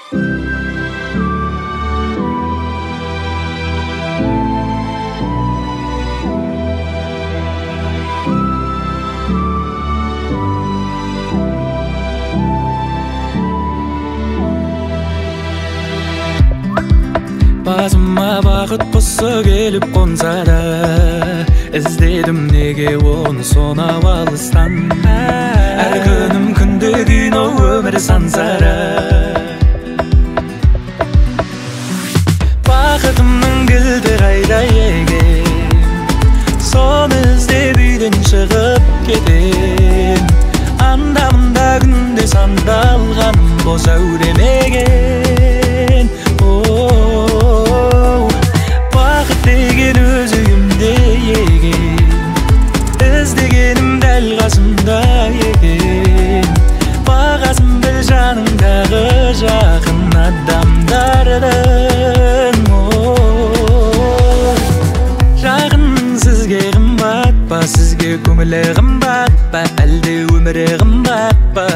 Басыма бақыт құсы келіп қонса да, іздедім неге оны сонау алыстан. Әр күнім күнде кино, өмір сансара. Бақытымның кілті қайда екен, соны іздеп үйден шығып кетем. Анда-мында күнде сандалғаным бос әуремеген. Бақыт деген өз үйімде екен, іздегенім дәл қасымда екен. Бағасын біл жаныңдағы жақын адамдардың. Жақын сізге қымбат па, сізге көңілі қымбат па, әлде өмірі қымбат па?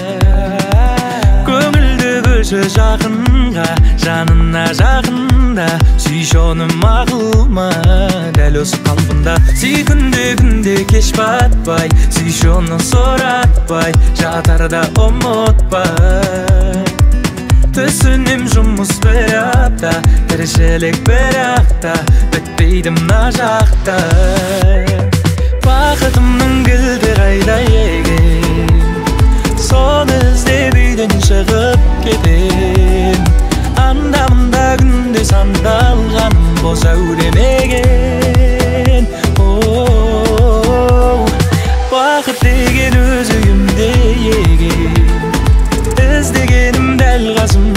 Көңілді бөлші жақынға, жанына жақында. Сүйші оны мақұл ма, дәл осы қалпында. Сүй күнде кеш батпай, сүйші оны соратпай, жатарда ұмытпай. Түсінем жұмыс бір апта, тіршілік бір апта, бітпейді мына жақта. Бақытымның кілті қайда екен, соны іздеп үйден шығып кетем. Анда-мында күнде сандалғаным бос әуремеген. Бақыт деген өз үйімде екен, іздегенім дәл қасымда